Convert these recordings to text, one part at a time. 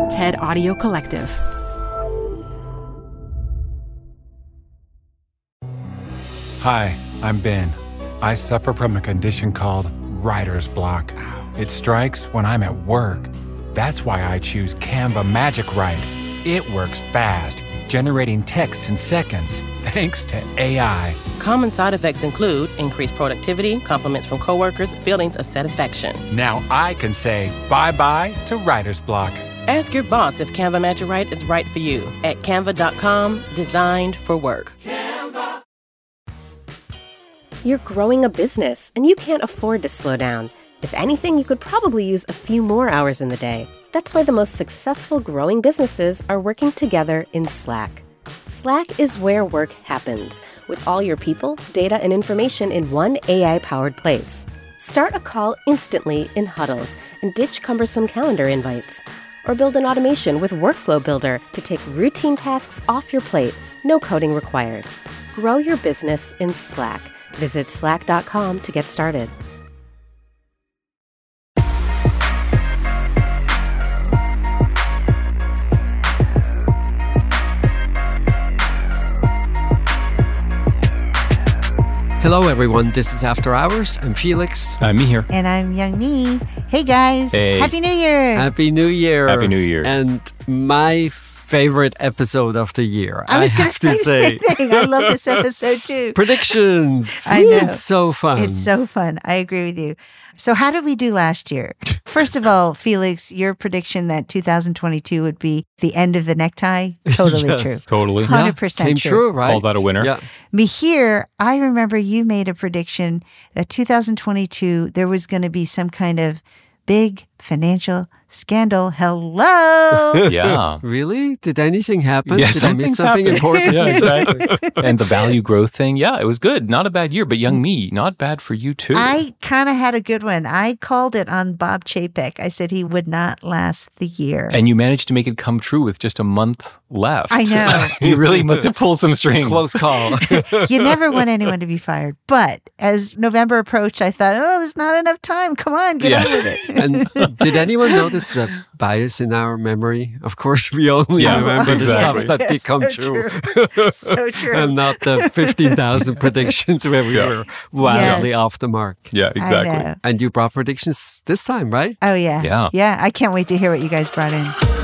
TED Audio Collective. Hi, I'm Ben. I suffer from a condition called writer's block. It strikes when I'm at work. That's why I choose Canva Magic Write. It works fast, generating text in seconds, thanks to AI. Common side effects include increased productivity, compliments from coworkers, feelings of satisfaction. Now I can say bye-bye to writer's block. Ask your boss if Canva Magic Write is right for you at canva.com, designed for work. Canva. You're growing a business, and you can't afford to slow down. If anything, you could probably use a few more hours in the day. That's why the most successful growing businesses are working together in Slack. Slack is where work happens, with all your people, data, and information in one AI-powered place. Start a call instantly in huddles and ditch cumbersome calendar invites. Or build an automation with Workflow Builder to take routine tasks off your plate, no coding required. Grow your business in Slack. Visit slack.com to get started. Hello, everyone. This is After Hours. I'm Felix. I'm Mihir. And I'm Young Mi. Hey, guys. Hey. Happy New Year. Happy New Year. Happy New Year. And my favorite episode of the year. I was going to say the same thing. I love this episode, too. Predictions. I know. It's so fun. It's so fun. I agree with you. So how did we do last year? First of all, Felix, your prediction that 2022 would be the end of the necktie, totally Yes. true. Totally. 100% Came true, right? Call that a winner. Yeah. Mihir, I remember you made a prediction that 2022, there was going to be some kind of big financial scandal. Hello. Yeah. Really? Did anything happen? Yeah, Did I miss something's something happened. important? Yeah, exactly. And the value growth thing, yeah, it was good. Not a bad year, but Young Mi, not bad for you too. I kind of had a good one. I called it on Bob Chapek. I said he would not last the year. And you managed to make it come true with just a month left. I know. You really must have pulled some strings. Close call. You never want anyone to be fired. But as November approached, I thought, oh, there's not enough time. Come on, get on with it. And did anyone notice the bias in our memory? Of course, we only remember exactly. the stuff that Yes, become so true. So true. And not the 15,000 predictions where we were wildly Yes. off the mark. Yeah, I exactly. know. And you brought predictions this time, right? Oh, yeah. Yeah. Yeah, I can't wait to hear what you guys brought in.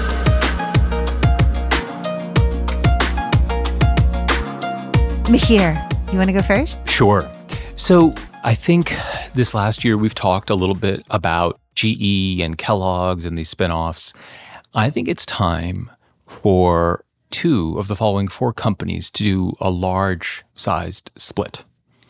Mihir, you want to go first? Sure. So I think this last year we've talked a little bit about GE and Kellogg's and these spinoffs. I think it's time for 2 of the following 4 companies to do a large-sized split.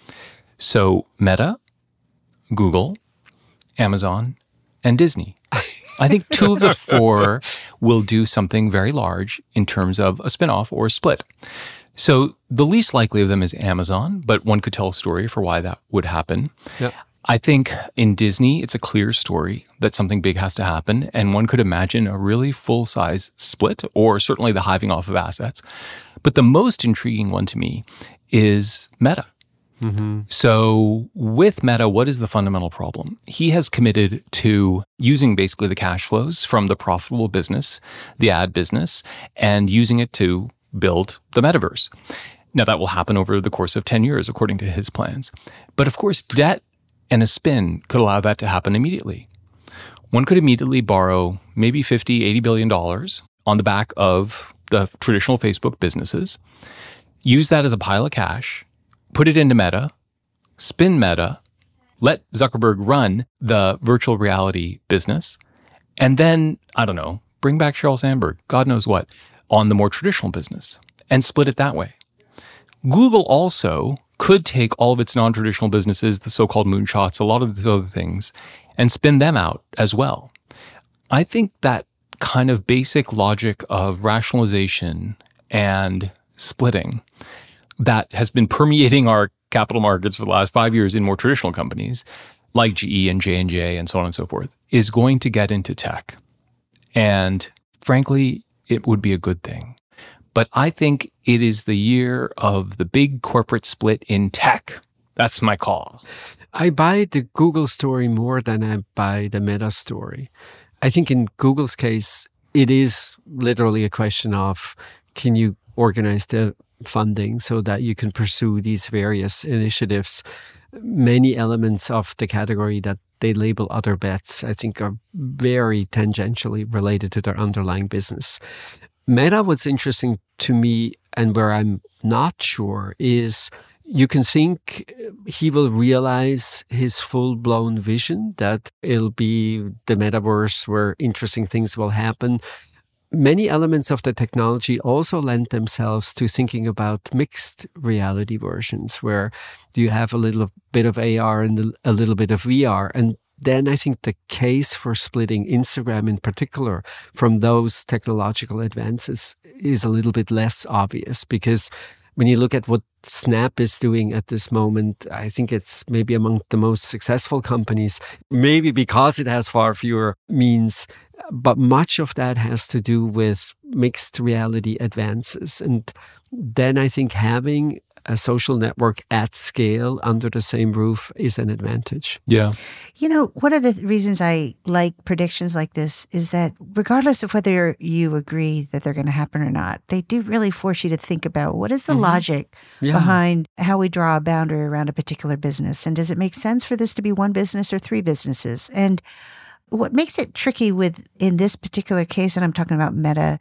So Meta, Google, Amazon, and Disney. I think 2 of the 4 will do something very large in terms of a spinoff or a split. So the least likely of them is Amazon, but one could tell a story for why that would happen. Yeah. I think in Disney, it's a clear story that something big has to happen, and one could imagine a really full-size split, or certainly the hiving off of assets. But the most intriguing one to me is Meta. Mm-hmm. So with Meta, what is the fundamental problem? He has committed to using basically the cash flows from the profitable business, the ad business, and using it to build the metaverse. Now, that will happen over the course of 10 years, according to his plans. But of course, debt and a spin could allow that to happen immediately. One could immediately borrow maybe $50, $80 billion on the back of the traditional Facebook businesses, use that as a pile of cash, put it into Meta, spin Meta, let Zuckerberg run the virtual reality business, and then, I don't know, bring back Sheryl Sandberg, God knows what, on the more traditional business, and split it that way. Google also could take all of its non-traditional businesses, the so-called moonshots, a lot of these other things, and spin them out as well. I think that kind of basic logic of rationalization and splitting that has been permeating our capital markets for the last 5 years in more traditional companies like GE and J&J and so on and so forth is going to get into tech. And frankly, it would be a good thing. But I think it is the year of the big corporate split in tech. That's my call. I buy the Google story more than I buy the Meta story. I think in Google's case, it is literally a question of, can you organize the funding so that you can pursue these various initiatives? Many elements of the category that they label other bets, I think, are very tangentially related to their underlying business. Meta, what's interesting to me and where I'm not sure is you can think he will realize his full-blown vision, that it'll be the metaverse where interesting things will happen. Many elements of the technology also lend themselves to thinking about mixed reality versions where you have a little bit of AR and a little bit of VR. And then I think the case for splitting Instagram in particular from those technological advances is a little bit less obvious, because when you look at what Snap is doing at this moment, I think it's maybe among the most successful companies, maybe because it has far fewer means. But much of that has to do with mixed reality advances. And then I think having a social network at scale under the same roof is an advantage. Yeah. You know, one of the reasons I like predictions like this is that regardless of whether you agree that they're going to happen or not, they do really force you to think about what is the logic behind how we draw a boundary around a particular business. And does it make sense for this to be one business or three businesses? And what makes it tricky in this particular case, and I'm talking about Meta,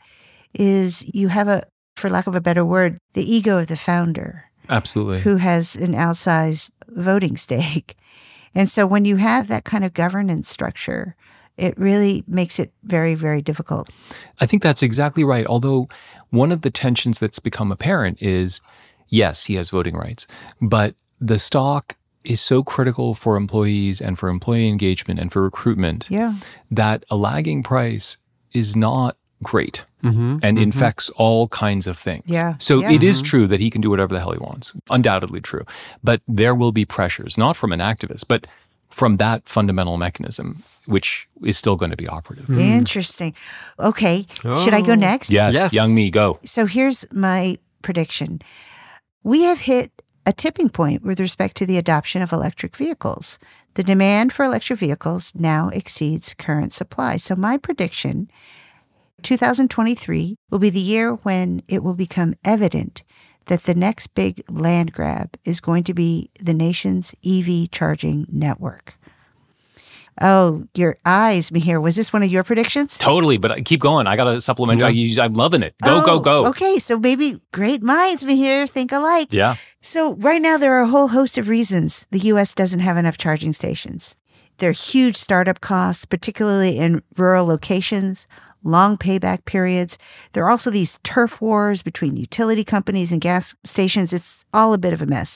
is you have for lack of a better word, the ego of the founder. Absolutely. Who has an outsized voting stake. And so when you have that kind of governance structure, it really makes it very, very difficult. I think that's exactly right. Although one of the tensions that's become apparent is, yes, he has voting rights, but the stock is so critical for employees and for employee engagement and for recruitment that a lagging price is not great and infects all kinds of things. So it is true that he can do whatever the hell he wants. Undoubtedly true. But there will be pressures, not from an activist, but from that fundamental mechanism, which is still going to be operative. Interesting. Okay. Should I go next? Yes. Young me, go. So here's my prediction. We have hit a tipping point with respect to the adoption of electric vehicles. The demand for electric vehicles now exceeds current supply. So my prediction, 2023 will be the year when it will become evident that the next big land grab is going to be the nation's EV charging network. Oh, your eyes, Mihir. Was this one of your predictions? Totally, but keep going. I got to supplement. I'm loving it. Go. Okay, so maybe great minds, Mihir, think alike. Yeah. So right now there are a whole host of reasons the U.S. doesn't have enough charging stations. There are huge startup costs, particularly in rural locations, long payback periods. There are also these turf wars between utility companies and gas stations. It's all a bit of a mess.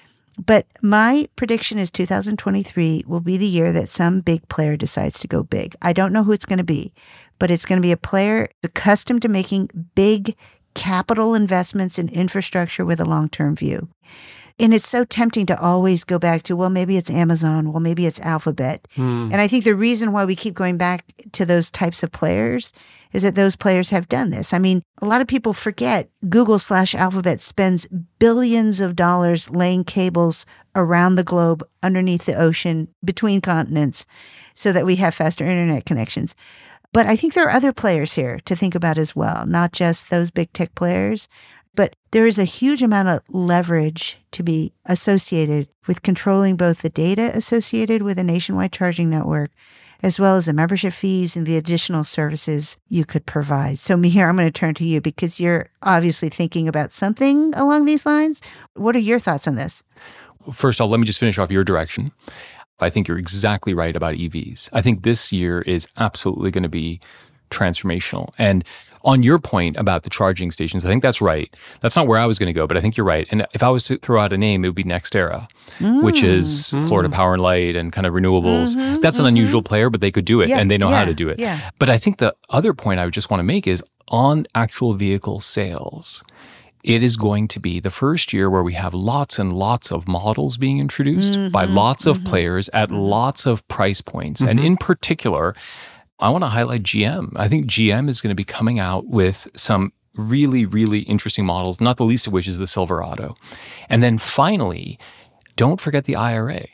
But my prediction is 2023 will be the year that some big player decides to go big. I don't know who it's going to be, but it's going to be a player accustomed to making big capital investments in infrastructure with a long-term view. And it's so tempting to always go back to, well, maybe it's Amazon, well, maybe it's Alphabet. And I think the reason why we keep going back to those types of players is that those players have done this. I mean, a lot of people forget Google/Alphabet spends billions of dollars laying cables around the globe, underneath the ocean, between continents, so that we have faster internet connections. But I think there are other players here to think about as well, not just those big tech players. But there is a huge amount of leverage to be associated with controlling both the data associated with a nationwide charging network, as well as the membership fees and the additional services you could provide. So Mihir, I'm going to turn to you because you're obviously thinking about something along these lines. What are your thoughts on this? First off, let me just finish off your direction. I think you're exactly right about EVs. I think this year is absolutely going to be transformational. And on your point about the charging stations, I think that's right. That's not where I was going to go, but I think you're right. And if I was to throw out a name, it would be NextEra, which is Florida Power and Light and kind of renewables. That's an unusual player, but they could do it and they know how to do it. But I think the other point I would just want to make is on actual vehicle sales, it is going to be the first year where we have lots and lots of models being introduced by lots of players at lots of price points. And in particular, I want to highlight GM. I think GM is going to be coming out with some really, really interesting models, not the least of which is the Silverado. And then finally, don't forget the IRA,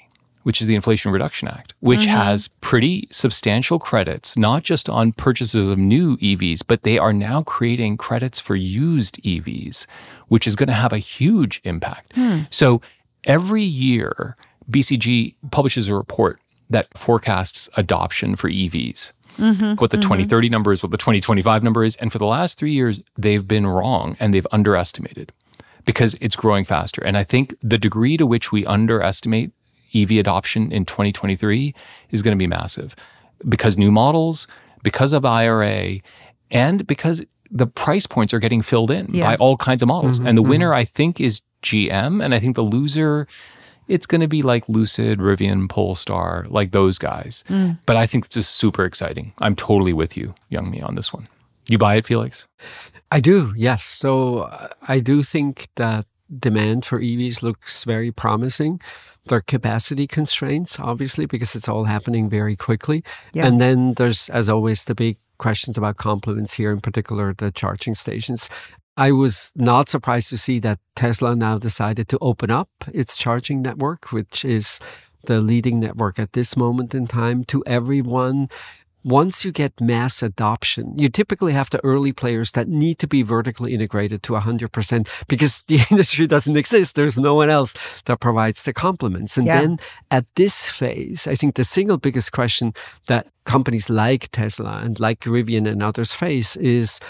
which is the Inflation Reduction Act, which has pretty substantial credits, not just on purchases of new EVs, but they are now creating credits for used EVs, which is going to have a huge impact. So every year, BCG publishes a report that forecasts adoption for EVs. What the 2030 number is, what the 2025 number is. And for the last 3 years, they've been wrong and they've underestimated because it's growing faster. And I think the degree to which we underestimate EV adoption in 2023 is going to be massive because new models, because of IRA, and because the price points are getting filled in by all kinds of models. And the winner, I think, is GM. And I think the loser, it's going to be like Lucid, Rivian, Polestar, like those guys. But I think it's just super exciting. I'm totally with you, Youngmi, on this one. You buy it, Felix? I do, yes. So I do think that demand for EVs looks very promising. There are capacity constraints, obviously, because it's all happening very quickly. And then there's, as always, the big questions about complements here, in particular, the charging stations. I was not surprised to see that Tesla now decided to open up its charging network, which is the leading network at this moment in time, to everyone. Once you get mass adoption, you typically have the early players that need to be vertically integrated to 100% because the industry doesn't exist. There's no one else that provides the complements. And then at this phase, I think the single biggest question that companies like Tesla and like Rivian and others face is,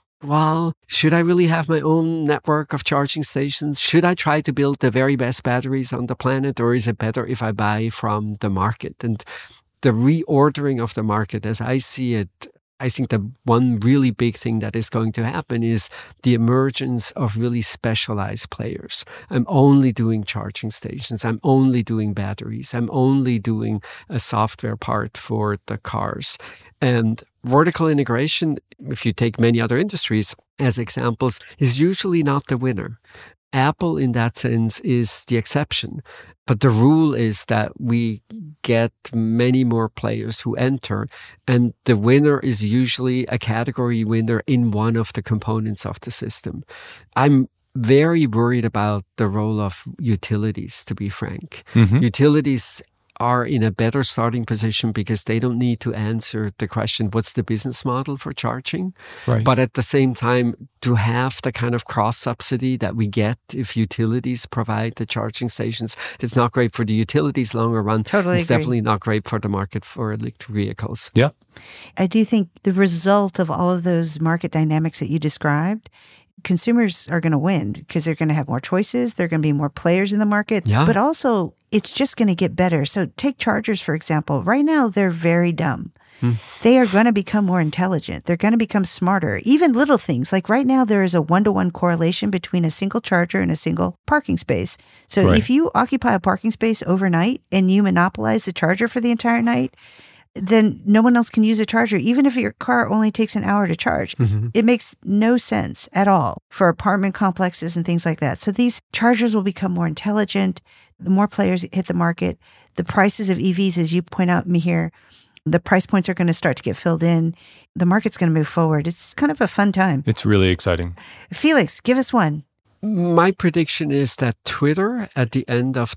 well, should I really have my own network of charging stations? Should I try to build the very best batteries on the planet, or is it better if I buy from the market? And the reordering of the market, as I see it, I think the one really big thing that is going to happen is the emergence of really specialized players. I'm only doing charging stations. I'm only doing batteries. I'm only doing a software part for the cars. And vertical integration, if you take many other industries as examples, is usually not the winner. Apple, in that sense, is the exception. But the rule is that we get many more players who enter, and the winner is usually a category winner in one of the components of the system. I'm very worried about the role of utilities, to be frank. Utilities are in a better starting position because they don't need to answer the question, what's the business model for charging? But at the same time, to have the kind of cross-subsidy that we get if utilities provide the charging stations, it's not great for the utilities longer run. It's definitely not great for the market for electric vehicles. Yeah. I do think the result of all of those market dynamics that you described, consumers are going to win because they're going to have more choices. There are going to be more players in the market, but also it's just going to get better. So take chargers, for example. Right now, they're very dumb. They are going to become more intelligent. They're going to become smarter. Even little things like right now, there is a 1-to-1 correlation between a single charger and a single parking space. So if you occupy a parking space overnight and you monopolize the charger for the entire night, then no one else can use a charger, even if your car only takes an hour to charge. It makes no sense at all for apartment complexes and things like that. So these chargers will become more intelligent. The more players hit the market, the prices of EVs, as you point out, Mihir, the price points are going to start to get filled in. The market's going to move forward. It's kind of a fun time. It's really exciting. Felix, give us one. My prediction is that Twitter at the end of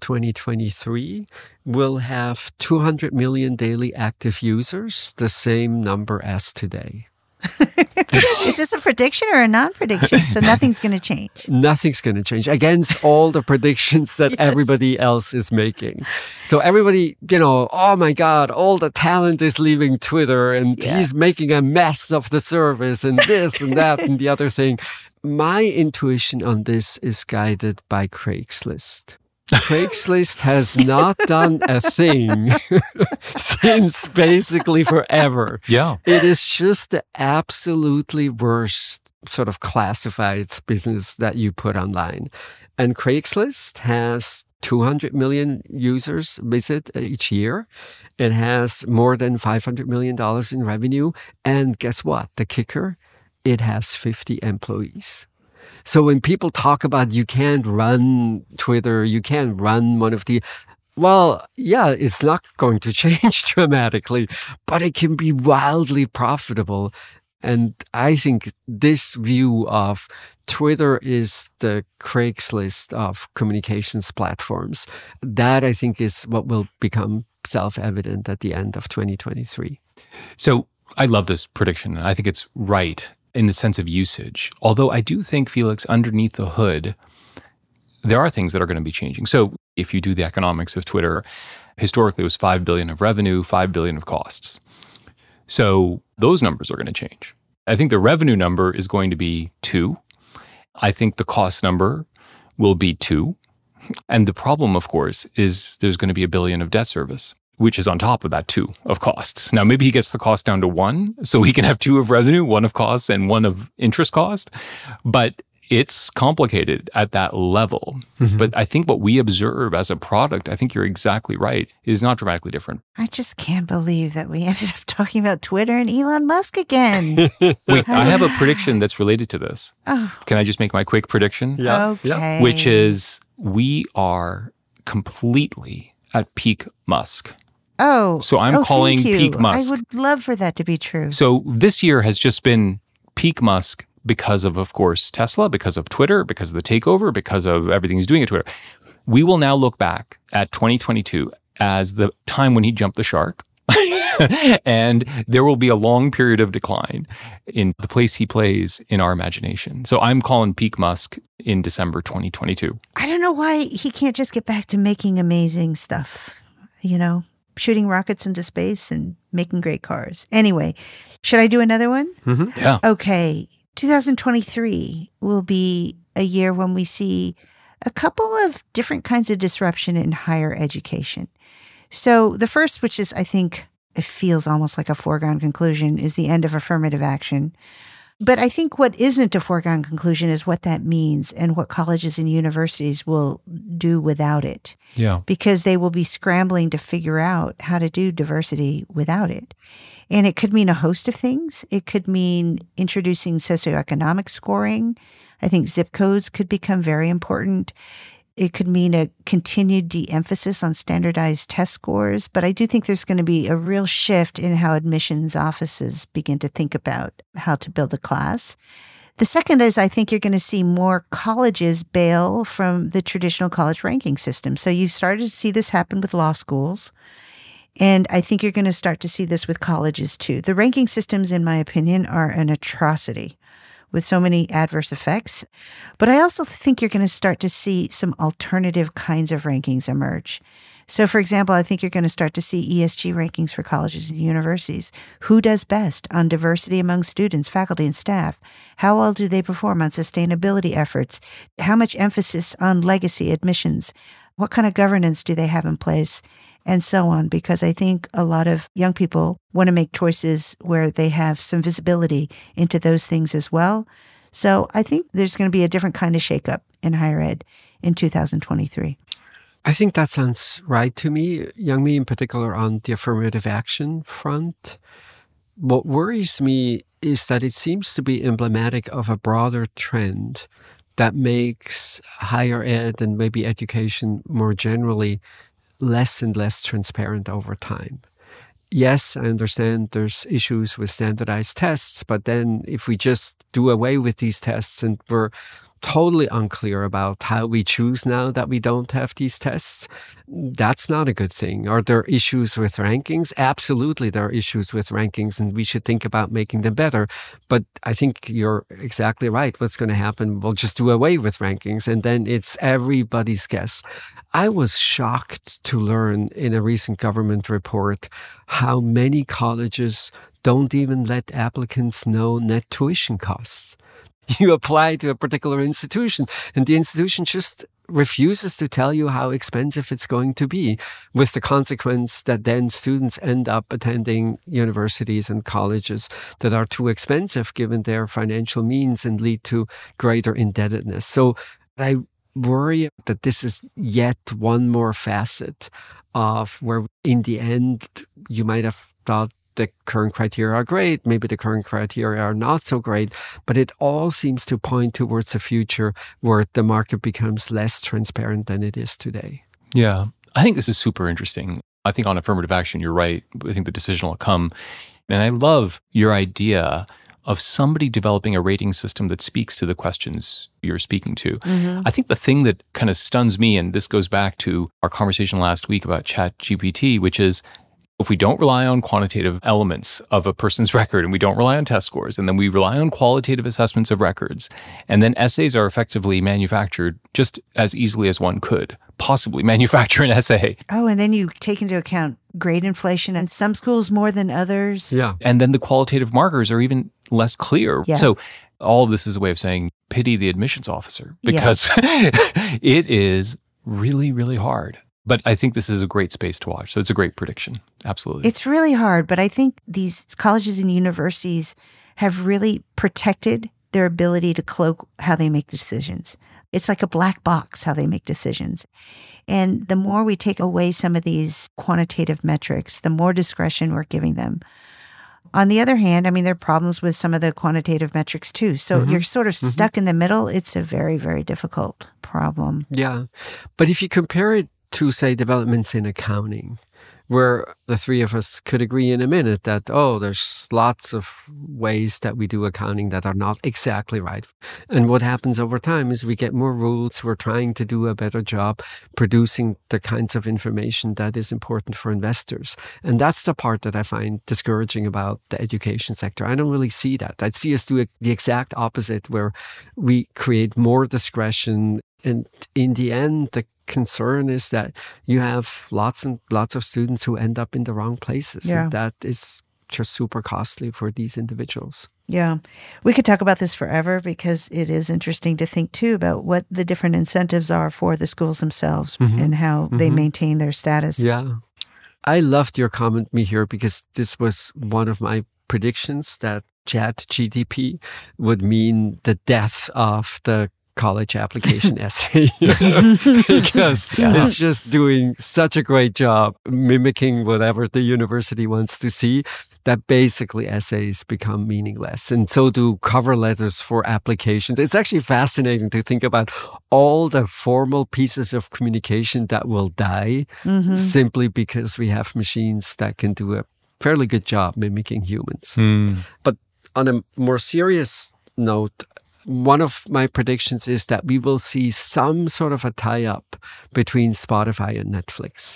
2023 will have 200 million daily active users, the same number as today. Is this a prediction or a non-prediction? So nothing's going to change. Nothing's going to change against all the predictions that everybody else is making. So everybody, oh my God, all the talent is leaving Twitter and he's making a mess of the service and this and that and the other thing. My intuition on this is guided by Craigslist. Craigslist has not done a thing since basically forever. Yeah. It is just the absolutely worst sort of classifieds business that you put online. And Craigslist has 200 million users visit each year. It has more than $500 million in revenue. And guess what? The kicker, it has 50 employees. So when people talk about you can't run Twitter, you can't run one of the, well, yeah, it's not going to change dramatically, but it can be wildly profitable. And I think this view of Twitter is the Craigslist of communications platforms, that I think is what will become self-evident at the end of 2023. So I love this prediction. I think it's right in the sense of usage. Although I do think, Felix, underneath the hood, there are things that are going to be changing. So if you do the economics of Twitter, historically it was $5 billion of revenue, $5 billion of costs. So those numbers are going to change. I think the revenue number is going to be 2. I think the cost number will be 2. And the problem, of course, is there's going to be $1 billion of debt service, which is on top of that 2 of costs. Now, maybe he gets the cost down to 1, so he can have 2 of revenue, 1 of costs, and 1 of interest cost. But it's complicated at that level. Mm-hmm. But I think what we observe as a product, I think you're exactly right, is not dramatically different. I just can't believe that we ended up talking about Twitter and Elon Musk again. Wait, I have a prediction that's related to this. Oh. Can I just make my quick prediction? Yeah. Okay. Which is, we are completely at peak Musk. Oh. So I'm calling thank you. peak Musk. I would love for that to be true. So this year has just been peak Musk because of course, Tesla, because of Twitter, because of the takeover, because of everything he's doing at Twitter. We will now look back at 2022 as the time when he jumped the shark. And there will be a long period of decline in the place he plays in our imagination. So I'm calling peak Musk in December 2022. I don't know why he can't just get back to making amazing stuff, shooting rockets into space and making great cars. Anyway, should I do another one? Mm-hmm. Yeah. Okay. 2023 will be a year when we see a couple of different kinds of disruption in higher education. So the first, which is, I think, it feels almost like a foregone conclusion, is the end of affirmative action. But I think what isn't a foregone conclusion is what that means and what colleges and universities will do without it. Yeah. Because they will be scrambling to figure out how to do diversity without it. And it could mean a host of things. It could mean introducing socioeconomic scoring. I think zip codes could become very important. It could mean a continued de-emphasis on standardized test scores. But I do think there's going to be a real shift in how admissions offices begin to think about how to build a class. The second is I think you're going to see more colleges bail from the traditional college ranking system. So you've started to see this happen with law schools. And I think you're going to start to see this with colleges too. The ranking systems, in my opinion, are an atrocity with so many adverse effects. But I also think you're going to start to see some alternative kinds of rankings emerge. So, for example, I think you're going to start to see ESG rankings for colleges and universities. Who does best on diversity among students, faculty, and staff? How well do they perform on sustainability efforts? How much emphasis on legacy admissions? What kind of governance do they have in place? And so on, because I think a lot of young people want to make choices where they have some visibility into those things as well. So I think there's going to be a different kind of shakeup in higher ed in 2023. I think that sounds right to me, Youngmi in particular on the affirmative action front. What worries me is that it seems to be emblematic of a broader trend that makes higher ed and maybe education more generally less and less transparent over time. Yes, I understand there's issues with standardized tests, but then if we just do away with these tests and we're totally unclear about how we choose now that we don't have these tests, that's not a good thing. Are there issues with rankings? Absolutely, there are issues with rankings, and we should think about making them better. But I think you're exactly right. What's going to happen? We'll just do away with rankings, and then it's everybody's guess. I was shocked to learn in a recent government report how many colleges don't even let applicants know net tuition costs. You apply to a particular institution, and the institution just refuses to tell you how expensive it's going to be, with the consequence that then students end up attending universities and colleges that are too expensive given their financial means and lead to greater indebtedness. So I worry that this is yet one more facet of where in the end you might have thought the current criteria are great, maybe the current criteria are not so great, but it all seems to point towards a future where the market becomes less transparent than it is today. Yeah, I think this is super interesting. I think on affirmative action, you're right. I think the decision will come. And I love your idea of somebody developing a rating system that speaks to the questions you're speaking to. I think the thing that kind of stuns me, and this goes back to our conversation last week about ChatGPT, which is if we don't rely on quantitative elements of a person's record and we don't rely on test scores, and then we rely on qualitative assessments of records, and then essays are effectively manufactured just as easily as one could possibly manufacture an essay. Oh, and then you take into account grade inflation and some schools more than others. Yeah. And then the qualitative markers are even less clear. Yeah. So all of this is a way of saying pity the admissions officer because it is really, really hard. But I think this is a great space to watch. So it's a great prediction. Absolutely. It's really hard, but I think these colleges and universities have really protected their ability to cloak how they make decisions. It's like a black box how they make decisions. And the more we take away some of these quantitative metrics, the more discretion we're giving them. On the other hand, I mean, there are problems with some of the quantitative metrics too. So you're sort of stuck in the middle. It's a very, very difficult problem. Yeah. But if you compare it to, say, developments in accounting, where the three of us could agree in a minute that, there's lots of ways that we do accounting that are not exactly right. And what happens over time is we get more rules. We're trying to do a better job producing the kinds of information that is important for investors. And that's the part that I find discouraging about the education sector. I don't really see that. I'd see us do the exact opposite, where we create more discretion. And in the end, the concern is that you have lots and lots of students who end up in the wrong places. Yeah. And that is just super costly for these individuals. Yeah. We could talk about this forever because it is interesting to think too about what the different incentives are for the schools themselves and how they maintain their status. Yeah. I loved your comment, Mihir, because this was one of my predictions that ChatGPT would mean the death of the college application essay because it's just doing such a great job mimicking whatever the university wants to see that basically essays become meaningless. And so do cover letters for applications. It's actually fascinating to think about all the formal pieces of communication that will die simply because we have machines that can do a fairly good job mimicking humans. But on a more serious note, one of my predictions is that we will see some sort of a tie-up between Spotify and Netflix.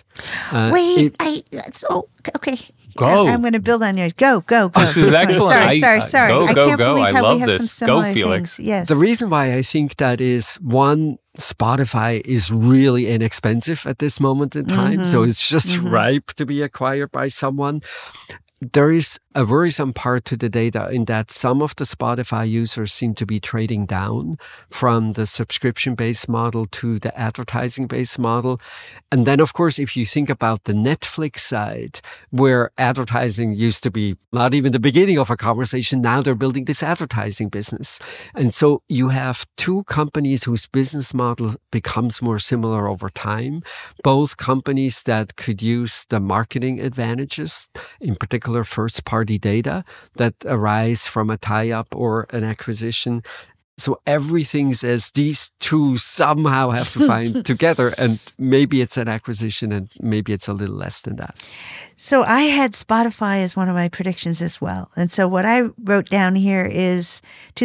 Okay. Go. I'm going to build on yours. Go. This is excellent. Sorry. Go, I can't go. believe I how love we have this. some similar Go, Felix. things. Yes. The reason why I think that is, one, Spotify is really inexpensive at this moment in time, so it's just ripe to be acquired by someone. There is a worrisome part to the data in that some of the Spotify users seem to be trading down from the subscription-based model to the advertising-based model. And then, of course, if you think about the Netflix side, where advertising used to be not even the beginning of a conversation, now they're building this advertising business. And so you have two companies whose business model becomes more similar over time, both companies that could use the marketing advantages, in particular first-party data that arise from a tie-up or an acquisition. So everything says these two somehow have to find together, and maybe it's an acquisition and maybe it's a little less than that. So I had Spotify as one of my predictions as well. And so what I wrote down here is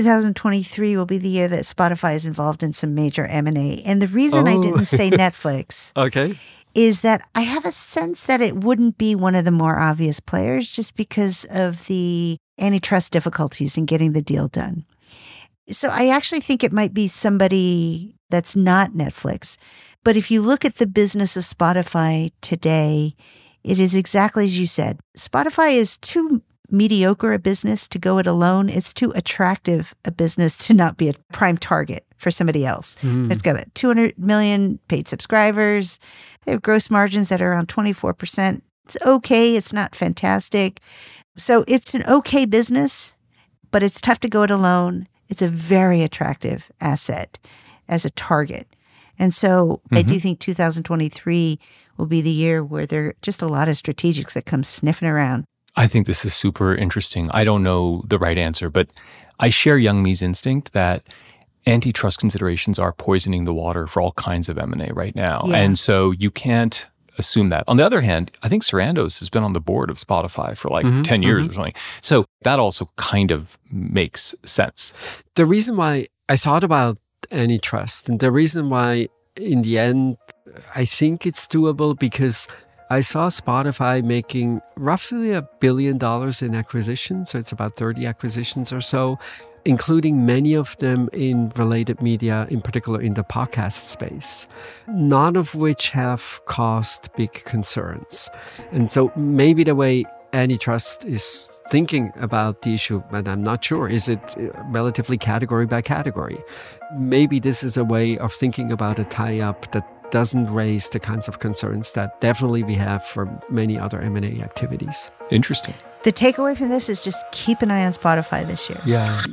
2023 will be the year that Spotify is involved in some major M&A. And the reason I didn't say Netflix is that I have a sense that it wouldn't be one of the more obvious players just because of the antitrust difficulties in getting the deal done. So I actually think it might be somebody that's not Netflix. But if you look at the business of Spotify today, it is exactly as you said. Spotify is too mediocre a business to go it alone. It's too attractive a business to not be a prime target for somebody else. It's got 200 million paid subscribers. They have gross margins that are around 24%. It's okay. It's not fantastic. So it's an okay business, but it's tough to go it alone. It's a very attractive asset as a target. And so I do think 2023 will be the year where there are just a lot of strategics that come sniffing around. I think this is super interesting. I don't know the right answer, but I share Young Mi's instinct that antitrust considerations are poisoning the water for all kinds of M&A right now. Yeah. And so you can't assume that. On the other hand, I think Sarandos has been on the board of Spotify for like 10 years or something. So that also kind of makes sense. The reason why I thought about antitrust and the reason why in the end I think it's doable, because I saw Spotify making roughly $1 billion in acquisitions. So it's about 30 acquisitions or so, including many of them in related media, in particular in the podcast space, none of which have caused big concerns. And so maybe the way antitrust is thinking about the issue, and I'm not sure, is it relatively category by category? Maybe this is a way of thinking about a tie-up that doesn't raise the kinds of concerns that definitely we have for many other M&A activities. Interesting. The takeaway from this is just keep an eye on Spotify this year. Yeah.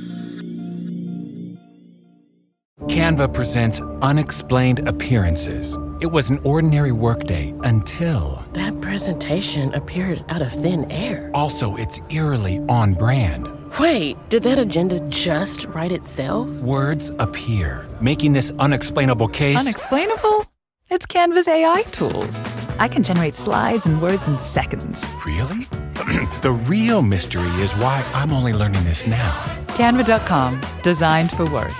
Canva presents Unexplained Appearances. It was an ordinary workday until... That presentation appeared out of thin air. Also, it's eerily on brand. Wait, did that agenda just write itself? Words appear, making this unexplainable case... Unexplainable? It's Canva's AI tools. I can generate slides and words in seconds. Really? The real mystery is why I'm only learning this now. Canva.com, designed for work.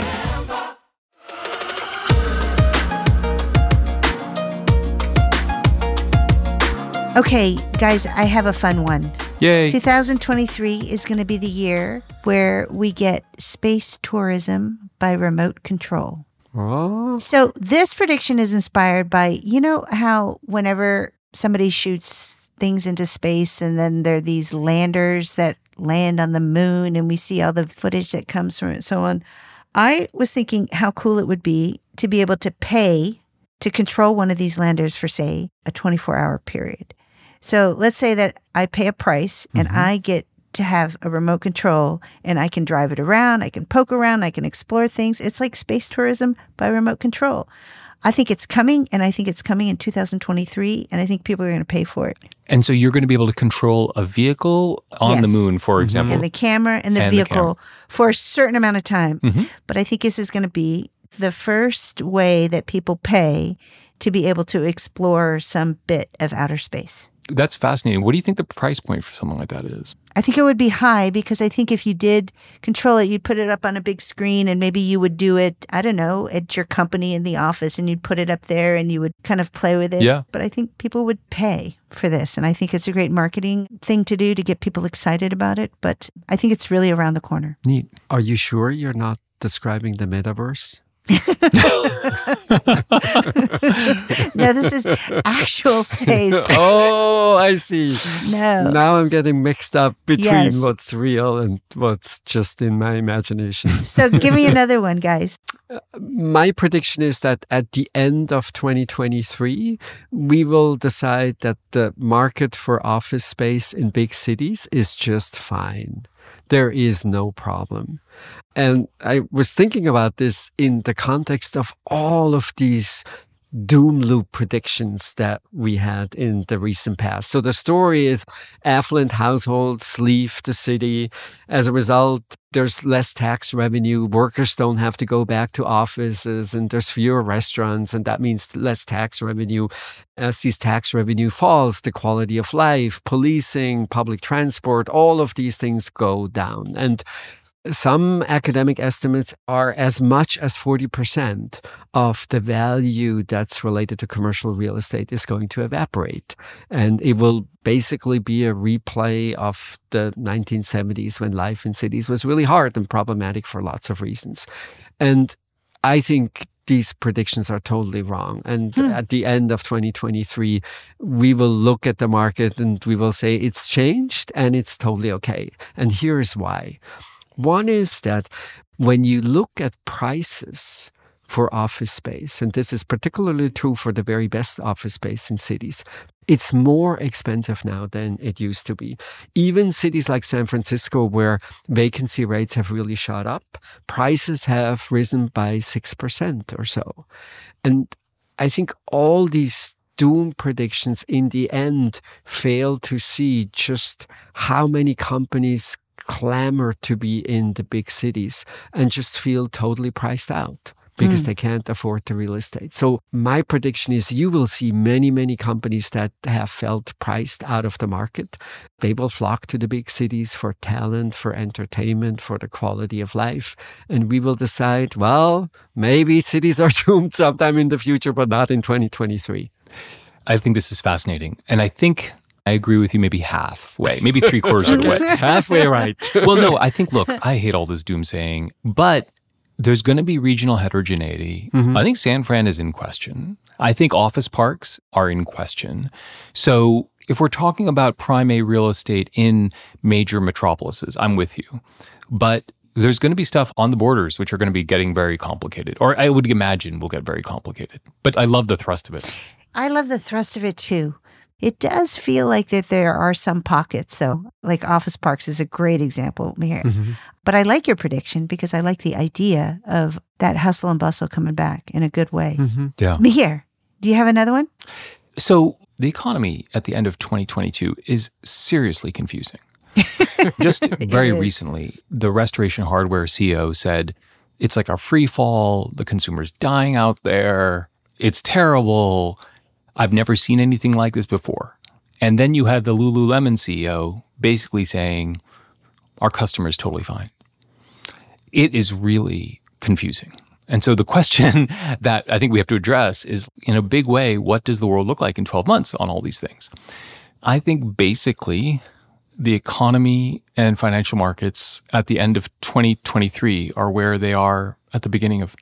Okay, guys, I have a fun one. Yay. 2023 is going to be the year where we get space tourism by remote control. Oh. So this prediction is inspired by, you know how whenever somebody shoots things into space and then there are these landers that land on the moon and we see all the footage that comes from it and so on. I was thinking how cool it would be to be able to pay to control one of these landers for, say, a 24-hour period. So let's say that I pay a price and I get to have a remote control and I can drive it around, I can poke around, I can explore things. It's like space tourism by remote control. I think it's coming, and I think it's coming in 2023, and I think people are going to pay for it. And so you're going to be able to control a vehicle on the moon, for example. And the camera and the vehicle for a certain amount of time. But I think this is going to be the first way that people pay to be able to explore some bit of outer space. That's fascinating. What do you think the price point for something like that is? I think it would be high because I think if you did control it, you'd put it up on a big screen and maybe you would do it, I don't know, at your company in the office and you'd put it up there and you would kind of play with it. Yeah. But I think people would pay for this. And I think it's a great marketing thing to do to get people excited about it. But I think it's really around the corner. Neat. Are you sure you're not describing the metaverse? No, this is actual space. Oh, I see. No. Now I'm getting mixed up between Yes. what's real and what's just in my imagination. So give me another one, guys. My prediction is that at the end of 2023, we will decide that the market for office space in big cities is just fine. There is no problem. And I was thinking about this in the context of all of these doom loop predictions that we had in the recent past. So the story is affluent households leave the city. As a result, there's less tax revenue. Workers don't have to go back to offices and there's fewer restaurants. And that means less tax revenue. As this tax revenue falls, the quality of life, policing, public transport, all of these things go down. And some academic estimates are as much as 40% of the value that's related to commercial real estate is going to evaporate. And it will basically be a replay of the 1970s when life in cities was really hard and problematic for lots of reasons. And I think these predictions are totally wrong. And at the end of 2023, we will look at the market and we will say it's changed and it's totally okay. And here's why. One is that when you look at prices for office space, and this is particularly true for the very best office space in cities, it's more expensive now than it used to be. Even cities like San Francisco, where vacancy rates have really shot up, prices have risen by 6% or so. And I think all these doom predictions in the end fail to see just how many companies clamor to be in the big cities and just feel totally priced out. because they can't afford the real estate. So my prediction is you will see many, many companies that have felt priced out of the market. They will flock to the big cities for talent, for entertainment, for the quality of life. And we will decide, well, maybe cities are doomed sometime in the future, but not in 2023. I think this is fascinating. And I think I agree with you maybe halfway, maybe 3/4 of the way. Halfway right. Well, no, I think, look, I hate all this doomsaying, but there's going to be regional heterogeneity. I think San Fran is in question. I think office parks are in question. So if we're talking about prime A real estate in major metropolises, I'm with you. But there's going to be stuff on the borders which are going to be getting very complicated, or I would imagine will get very complicated. But I love the thrust of it. I love the thrust of it too. It does feel like that there are some pockets. So like office parks is a great example here. But I like your prediction because I like the idea of that hustle and bustle coming back in a good way. Yeah. Mihir, do you have another one? So the economy at the end of 2022 is seriously confusing. Just very recently, the Restoration Hardware CEO said, it's like a free fall. The consumer's dying out there. It's terrible. I've never seen anything like this before. And then you had the Lululemon CEO basically saying, our customer is totally fine. It is really confusing. And so the question that I think we have to address is, in a big way, what does the world look like in 12 months on all these things? I think basically the economy and financial markets at the end of 2023 are where they are at the beginning of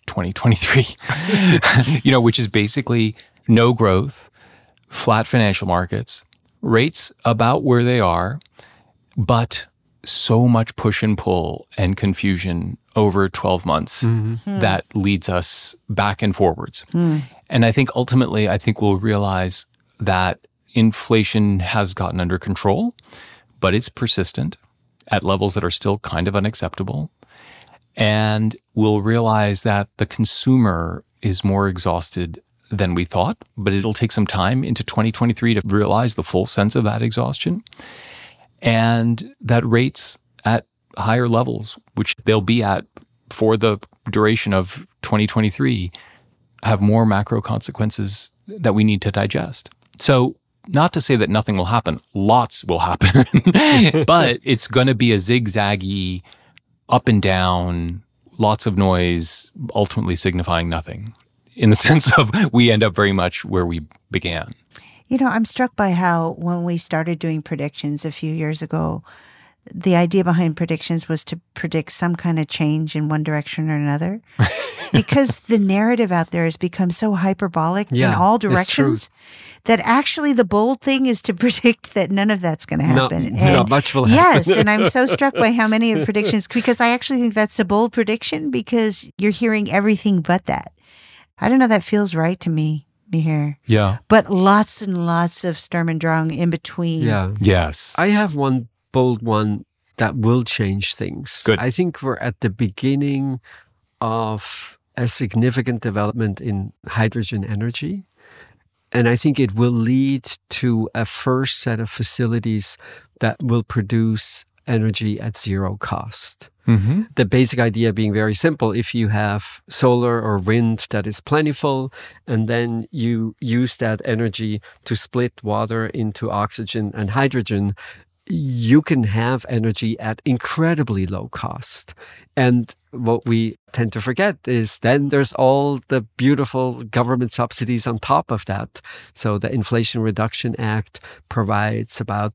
2023, which is basically no growth, flat financial markets, rates about where they are, but so much push and pull and confusion over 12 months that leads us back and forwards. And I think ultimately, we'll realize that inflation has gotten under control, but it's persistent at levels that are still kind of unacceptable. And we'll realize that the consumer is more exhausted than we thought, but it'll take some time into 2023 to realize the full sense of that exhaustion. And that rates at higher levels, which they'll be at for the duration of 2023, have more macro consequences that we need to digest. So not to say that nothing will happen, lots will happen, but it's going to be a zigzaggy, up and down, lots of noise, ultimately signifying nothing, in the sense of we end up very much where we began. I'm struck by how when we started doing predictions a few years ago, the idea behind predictions was to predict some kind of change in one direction or another. Because the narrative out there has become so hyperbolic in all directions that actually the bold thing is to predict that none of that's going to happen. Not much will happen. Yes, and I'm so struck by how many of the predictions, because I actually think that's a bold prediction because you're hearing everything but that. I don't know, that feels right to me, Mihir. Yeah. But lots and lots of Sturm und Drang in between. Yeah. Yes. I have one bold one that will change things. Good. I think we're at the beginning of a significant development in hydrogen energy. And I think it will lead to a first set of facilities that will produce energy at zero cost. The basic idea being very simple. If you have solar or wind that is plentiful, and then you use that energy to split water into oxygen and hydrogen, you can have energy at incredibly low cost. And what we tend to forget is then there's all the beautiful government subsidies on top of that. So the Inflation Reduction Act provides about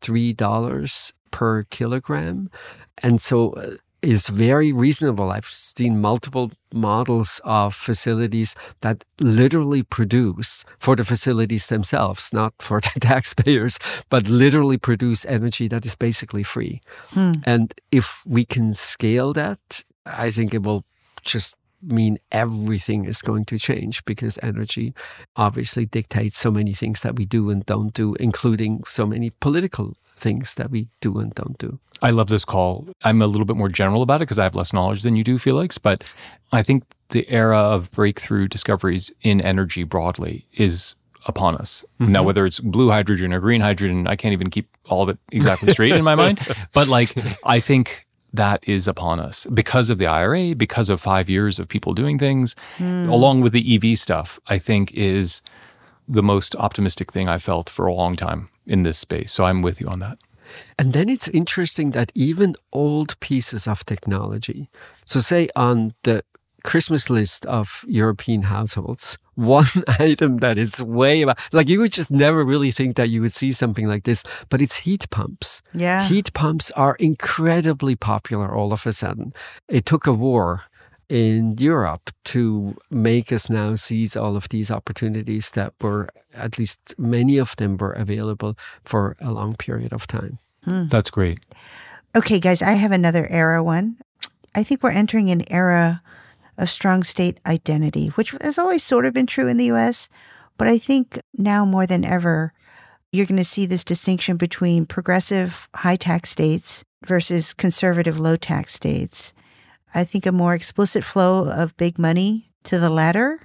$3 per kilogram. And so is very reasonable. I've seen multiple models of facilities that literally produce for the facilities themselves, not for the taxpayers, but literally produce energy that is basically free. And if we can scale that, I think it will just mean everything is going to change, because energy obviously dictates so many things that we do and don't do, including so many political things that we do and don't do. I love this call. I'm a little bit more general about it because I have less knowledge than you do, Felix, but I think the era of breakthrough discoveries in energy broadly is upon us. Now, whether it's blue hydrogen or green hydrogen, I can't even keep all of it exactly straight in my mind. But I think that is upon us because of the IRA, because of 5 years of people doing things, along with the EV stuff, I think is the most optimistic thing I felt for a long time in this space. So I'm with you on that. And then it's interesting that even old pieces of technology, so say on the Christmas list of European households, one item that is way about, like you would just never really think that you would see something like this, but it's heat pumps. Yeah. Heat pumps are incredibly popular all of a sudden. It took a war in Europe to make us now seize all of these opportunities that were, at least many of them were available for a long period of time. That's great. Okay, guys, I have another era one. I think we're entering an era of strong state identity, which has always sort of been true in the U.S., but I think now more than ever, you're going to see this distinction between progressive high-tax states versus conservative low-tax states. I think a more explicit flow of big money to the latter.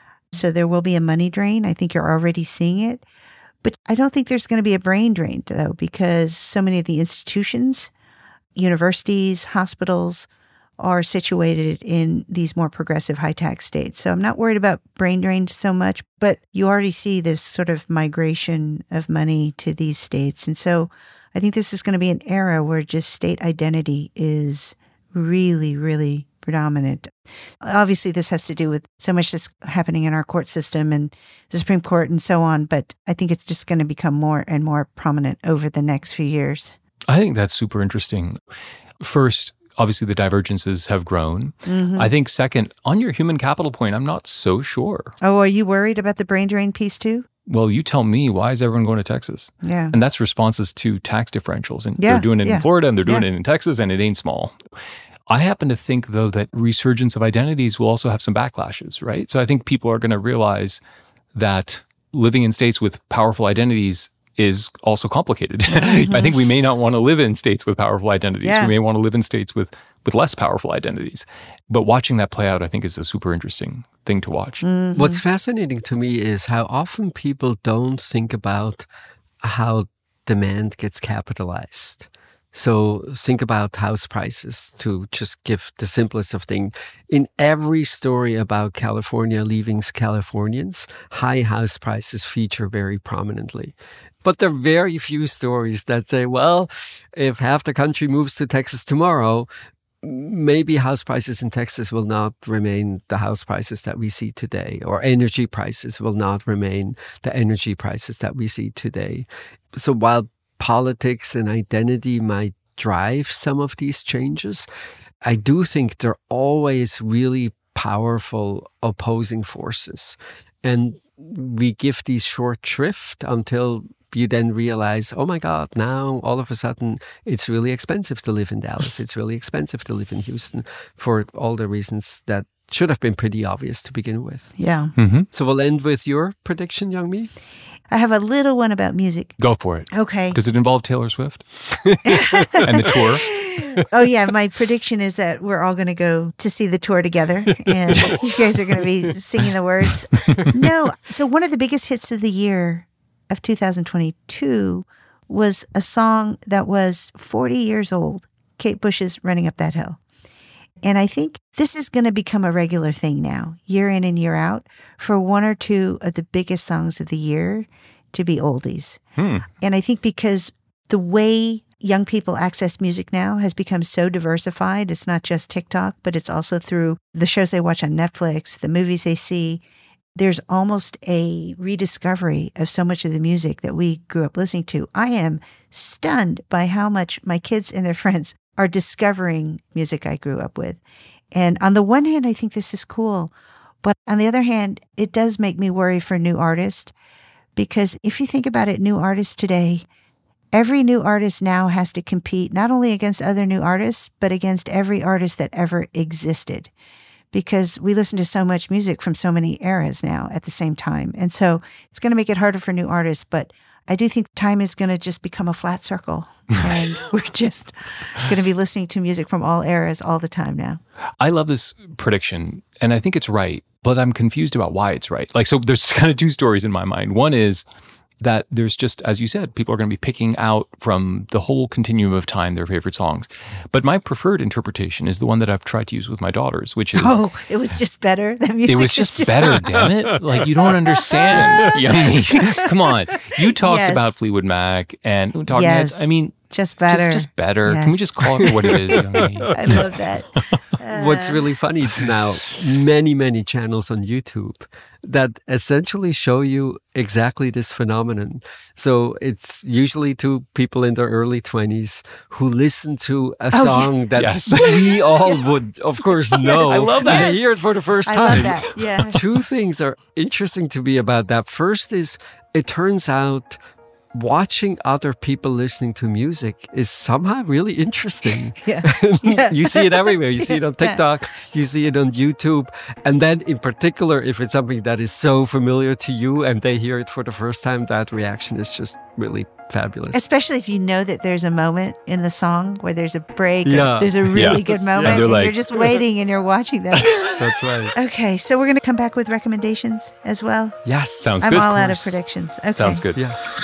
So there will be a money drain. I think you're already seeing it. But I don't think there's going to be a brain drain, though, because so many of the institutions, universities, hospitals, are situated in these more progressive high-tax states. So I'm not worried about brain drain so much, but you already see this sort of migration of money to these states. And so I think this is going to be an era where just state identity is really, really predominant. Obviously, this has to do with so much that's happening in our court system and the Supreme Court and so on, but I think it's just going to become more and more prominent over the next few years. I think that's super interesting. First, obviously the divergences have grown. I think second, on your human capital point, I'm not so sure. Oh, are you worried about the brain drain piece too? Well, you tell me, why is everyone going to Texas? Yeah. And that's responses to tax differentials. And they're doing it in Florida and they're doing it in Texas, and it ain't small. I happen to think, though, that resurgence of identities will also have some backlashes, right? So I think people are going to realize that living in states with powerful identities is also complicated. I think we may not want to live in states with powerful identities. Yeah. We may want to live in states with less powerful identities. But watching that play out, I think, is a super interesting thing to watch. What's fascinating to me is how often people don't think about how demand gets capitalized. So think about house prices, to just give the simplest of things. In every story about California leaving Californians, high house prices feature very prominently. But there are very few stories that say, well, if half the country moves to Texas tomorrow, maybe house prices in Texas will not remain the house prices that we see today, or energy prices will not remain the energy prices that we see today. So while politics and identity might drive some of these changes, I do think they're always really powerful opposing forces. And we give these short shrift until you then realize, oh my God, now all of a sudden it's really expensive to live in Dallas. It's really expensive to live in Houston for all the reasons that should have been pretty obvious to begin with. Yeah. So we'll end with your prediction, Youngmi. I have a little one about music. Go for it. Okay. Does it involve Taylor Swift and the tour? Oh, yeah. My prediction is that we're all going to go to see the tour together, and you guys are going to be singing the words. No. So one of the biggest hits of the year of 2022 was a song that was 40 years old, Kate Bush's Running Up That Hill. And I think this is going to become a regular thing now, year in and year out, for one or two of the biggest songs of the year to be oldies. And I think because the way young people access music now has become so diversified, it's not just TikTok, but it's also through the shows they watch on Netflix, the movies they see. There's almost a rediscovery of so much of the music that we grew up listening to. I am stunned by how much my kids and their friends are discovering music I grew up with. And on the one hand, I think this is cool. But on the other hand, it does make me worry for new artists. Because if you think about it, new artists today, every new artist now has to compete not only against other new artists, but against every artist that ever existed. Because we listen to so much music from so many eras now at the same time. And so it's going to make it harder for new artists. But I do think time is going to just become a flat circle. And we're just going to be listening to music from all eras all the time now. I love this prediction, and I think it's right, but I'm confused about why it's right. Like, so there's kind of two stories in my mind. One is, that there's just, as you said, people are going to be picking out from the whole continuum of time their favorite songs. But my preferred interpretation is the one that I've tried to use with my daughters, which is... Oh, it was just better? The music it was just better, damn it. Like, you don't understand. Come on. You talked about Fleetwood Mac and Talking Heads. I mean... Just better. Just better. Yes. Can we just call it for what it is? I love that. What's really funny now, many channels on YouTube that essentially show you exactly this phenomenon. So it's usually two people in their early 20s who listen to a song that we all would, of course, know. I love that. And hear it for the first time. I love that. Yeah. Two things are interesting to me about that. First is, it turns out watching other people listening to music is somehow really interesting. You see it everywhere. You see it on TikTok, you see it on YouTube. And then in particular, if it's something that is so familiar to you and they hear it for the first time, that reaction is just really fabulous. Especially if you know that there's a moment in the song where there's a break, there's a really good moment, and you're just waiting and you're watching them. That's right. Okay, so we're going to come back with recommendations as well. Yes. Sounds I'm good. all out of predictions. Okay. Sounds good. Yes.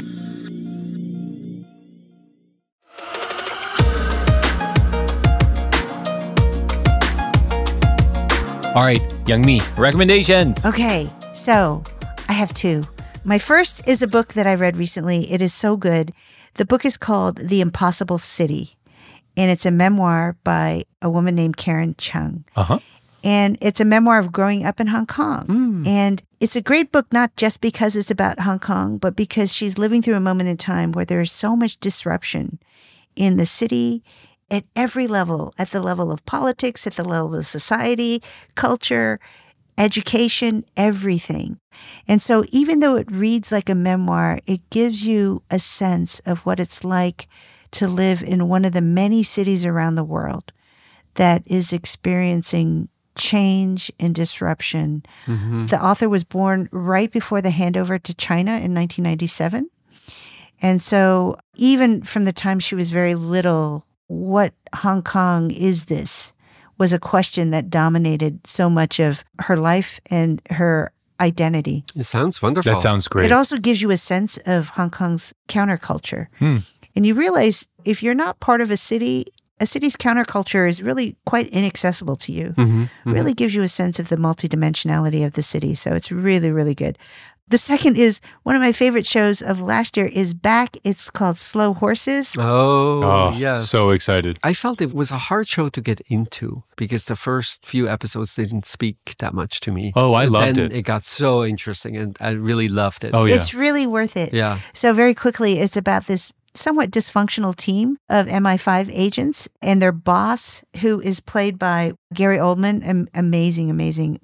All right, Young Me, recommendations. Okay, so I have two. My first is a book that I read recently. It is so good. The book is called The Impossible City, and it's a memoir by a woman named Karen Chung. And it's a memoir of growing up in Hong Kong. And it's a great book, not just because it's about Hong Kong, but because she's living through a moment in time where there is so much disruption in the city at every level, at the level of politics, at the level of society, culture, education, everything. And so even though it reads like a memoir, it gives you a sense of what it's like to live in one of the many cities around the world that is experiencing change and disruption. The author was born right before the handover to China in 1997. And so even from the time she was very little, what Hong Kong is this was a question that dominated so much of her life and her identity. It sounds wonderful. That sounds great. It also gives you a sense of Hong Kong's counterculture. And you realize if you're not part of a city's counterculture is really quite inaccessible to you. Really gives you a sense of the multidimensionality of the city. So it's really, really good. The second is one of my favorite shows of last year is back. It's called Slow Horses. Oh, yes. So excited. I felt it was a hard show to get into because the first few episodes didn't speak that much to me. Oh, I loved it. Then it got so interesting and I really loved it. Oh, yeah. It's really worth it. Yeah. So very quickly, it's about this somewhat dysfunctional team of MI5 agents and their boss, who is played by Gary Oldman. Amazing.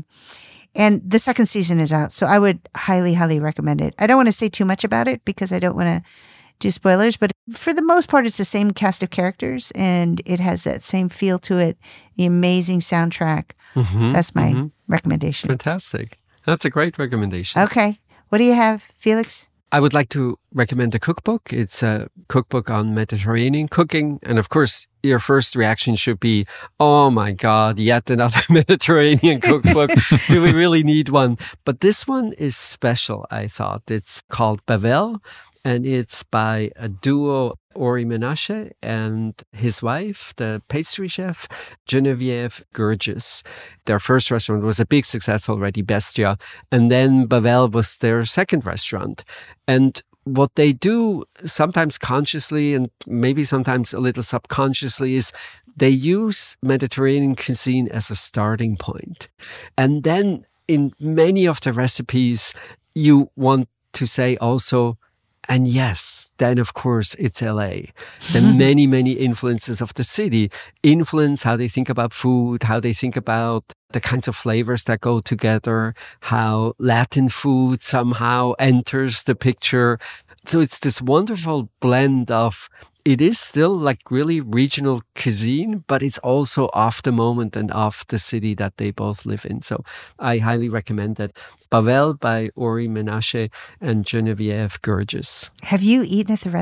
And the second season is out, so I would highly, highly recommend it. I don't want to say too much about it because I don't want to do spoilers, but for the most part, it's the same cast of characters and it has that same feel to it, the amazing soundtrack. That's my recommendation. Fantastic. That's a great recommendation. Okay. What do you have, Felix? I would like to recommend a cookbook. It's a cookbook on Mediterranean cooking. And of course, your first reaction should be, oh my God, yet another Mediterranean cookbook. Do we really need one? But this one is special, I thought. It's called Bavel, and it's by a duo, Ori Menashe and his wife, the pastry chef, Genevieve Gurgis. Their first restaurant was a big success already, Bestia. And then Bavel was their second restaurant. And what they do, sometimes consciously and maybe sometimes a little subconsciously, is they use Mediterranean cuisine as a starting point. And then in many of the recipes, you want to say also, and yes, then of course it's LA. The many influences of the city influence how they think about food, how they think about the kinds of flavors that go together, how Latin food somehow enters the picture. So it's this wonderful blend of, it is still like really regional cuisine, but it's also of the moment and of the city that they both live in. So I highly recommend that. Bavel by Ori Menashe and Genevieve Gurgis. Have you eaten at the restaurant?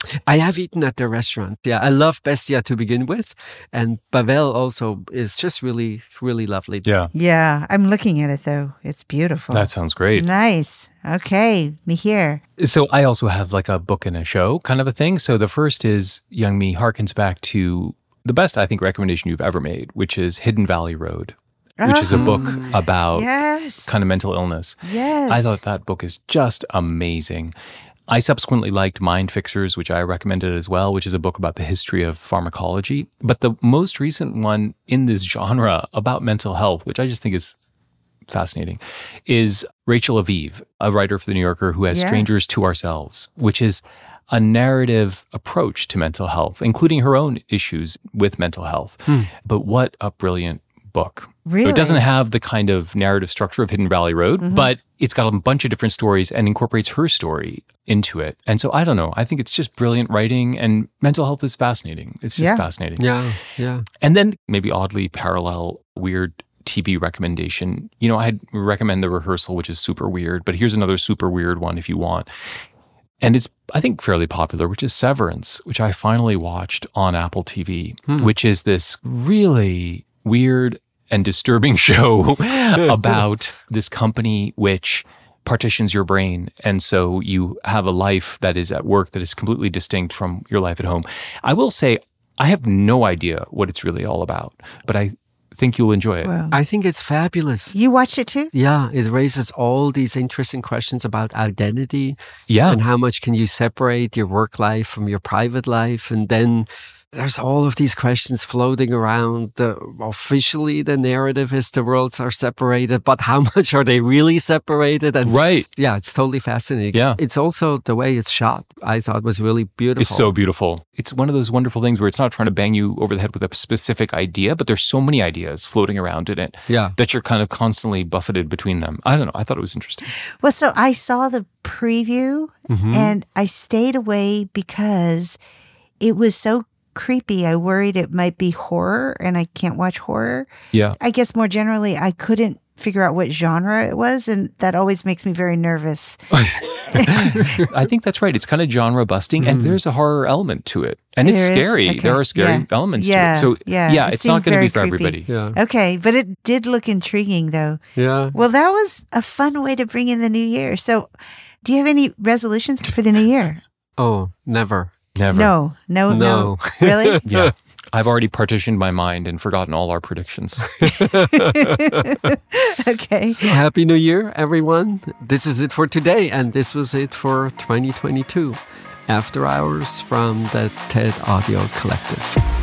I have eaten at their restaurant. Yeah, I love Bestia to begin with. And Bavel also is just really, really lovely. Yeah. Yeah, I'm looking at it though. It's beautiful. That sounds great. Nice. Okay, me here. So I also have like a book and a show kind of a thing. So the first is Young Me harkens back to the best, I think, recommendation you've ever made, which is Hidden Valley Road, which is a book about Yes. kind of mental illness. Yes. I thought that book is just amazing. I subsequently liked Mind Fixers, which I recommended as well, which is a book about the history of pharmacology. But the most recent one in this genre about mental health, which I just think is fascinating, is Rachel Aviv, a writer for The New Yorker who has Strangers to Ourselves, which is a narrative approach to mental health, including her own issues with mental health. But what a brilliant book. Really? It doesn't have the kind of narrative structure of Hidden Valley Road, but it's got a bunch of different stories and incorporates her story into it. And so I don't know. I think it's just brilliant writing, and mental health is fascinating. It's just fascinating. Yeah, yeah. And then maybe oddly parallel weird TV recommendation. You know, I'd recommend The Rehearsal, which is super weird, but here's another super weird one if you want. And it's, I think, fairly popular, which is Severance, which I finally watched on Apple TV, which is this really weird and disturbing show about this company which partitions your brain. And so you have a life that is at work that is completely distinct from your life at home. I will say, I have no idea what it's really all about, but I think you'll enjoy it. Wow. I think it's fabulous. You watched it too? Yeah, it raises all these interesting questions about identity. Yeah. And how much can you separate your work life from your private life? And then there's all of these questions floating around. Officially, the narrative is the worlds are separated, but how much are they really separated? And Right. yeah, it's totally fascinating. Yeah. It's also the way it's shot, I thought was really beautiful. It's so beautiful. It's one of those wonderful things where it's not trying to bang you over the head with a specific idea, but there's so many ideas floating around in it that you're kind of constantly buffeted between them. I don't know. I thought it was interesting. Well, so I saw the preview and I stayed away because it was so creepy. I worried it might be horror, and I can't watch horror. Yeah. I guess more generally, I couldn't figure out what genre it was, and that always makes me very nervous. I think that's right. It's kind of genre busting, and there's a horror element to it. And it's There is? scary. Okay. There are scary elements to it. So, It it's not seemed going to very be for creepy. everybody. Yeah. Okay, but it did look intriguing, though. Yeah. Well, that was a fun way to bring in the new year. So, do you have any resolutions for the new year? Oh, never. Never. No. Really? Yeah. I've already partitioned my mind and forgotten all our predictions. Okay. So happy New Year, everyone. This is it for today, and this was it for 2022. After Hours from the TED Audio Collective.